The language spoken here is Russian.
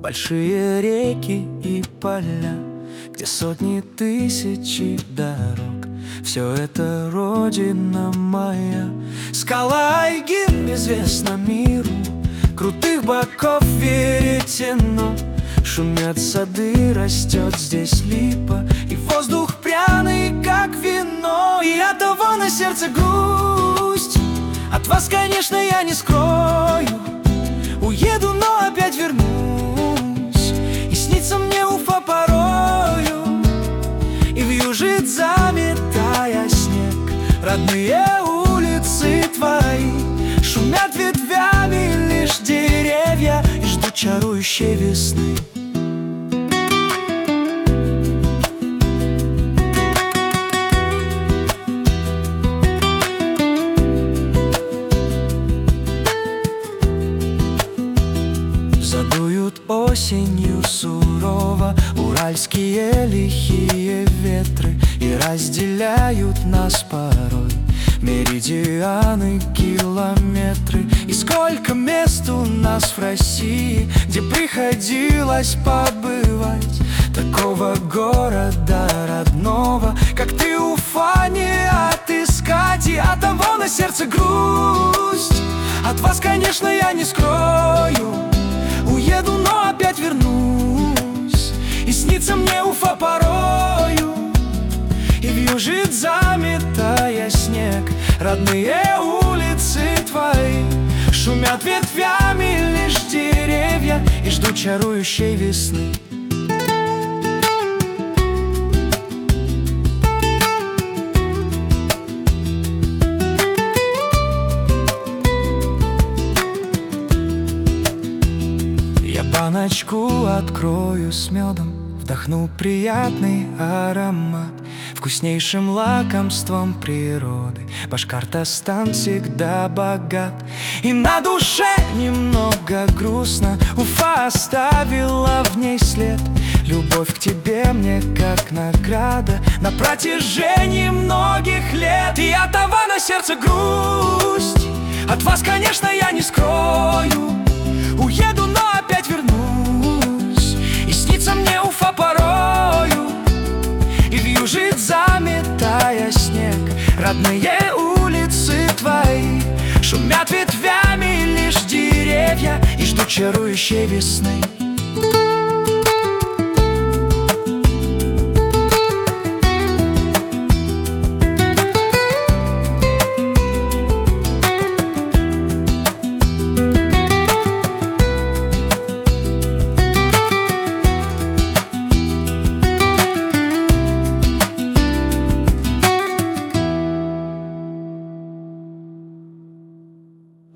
большие реки и поля, где сотни тысячи дорог. Все это родина моя. Скала Айгир известна миру, крутых боков веретено. Шумят сады, растет здесь липа, и воздух пряный, как вино. И оттого на сердце грусть. От вас, конечно, я не скрою. Уеду, но опять вернусь, и снится мне Уфа порою. И вьюжит, заметая снег, родные улицы твои. Шумят ветвями лишь деревья и ждут чарующей весны. Задуют осенью сурово уральские лихие ветры, и разделяют нас порой меридианы, километры. И сколько мест у нас в России, где приходилось побывать. Такого города родного, как ты, Уфа, не отыскать. И оттого на сердце грусть. От вас, конечно, я не скрою. Уеду, но опять вернусь, и снится мне Уфа порою. И вьюжит, заметая снег, родные улицы твои. Шумят ветвями лишь деревья и ждут чарующей весны. Я баночку открою с медом, вдохну приятный аромат. Вкуснейшим лакомством природы Башкортостан всегда богат. И на душе немного грустно, Уфа оставила в ней след. Любовь к тебе мне как награда на протяжении многих лет. И оттого на сердце грусть. От вас, конечно, я не скрою. Уеду, но опять вернусь, и снится мне Уфа порою. И вьюжит, заметая снег, родные улицы твои. Шумят ветвями лишь деревья и ждут чарующей весны.